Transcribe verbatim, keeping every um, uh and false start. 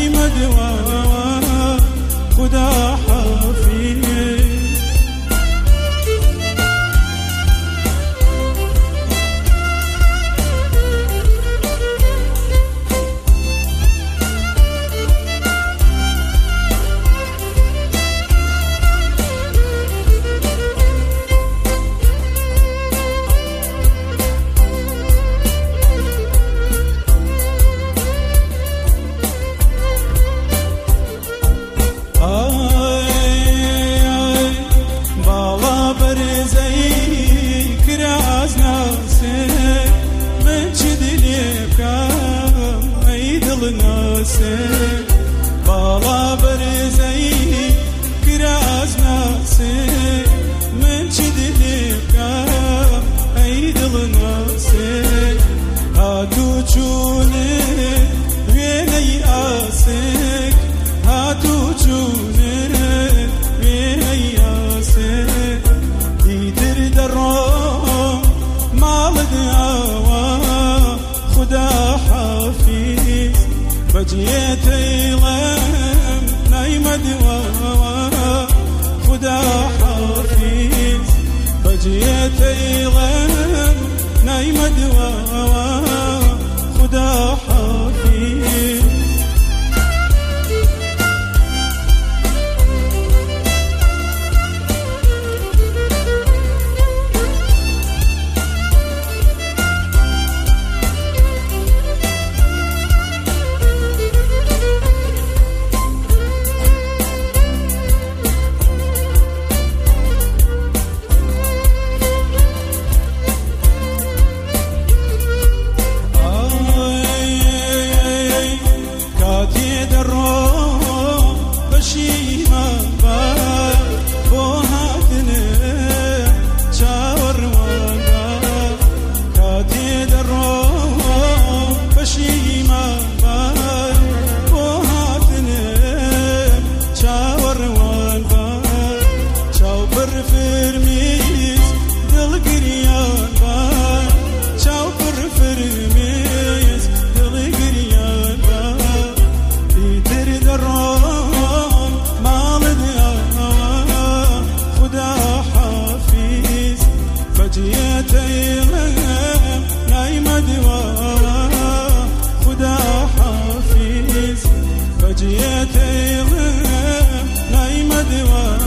نايمة دوا خدا حافظ بالا برزي كراز ناسي من شدلي بكام ايدل ناسي هاتو تشوني ويني اسك هاتو تشوني ويني اسك يدر درام مال دعوة خدا حافظ بجيتي لم نايمة دوا خدا حافظ بجيتي لم نايمة دوا خدا حافظ بجيتي لم نايمة دوا خدا حافظ بجيتي لم نايمة دوا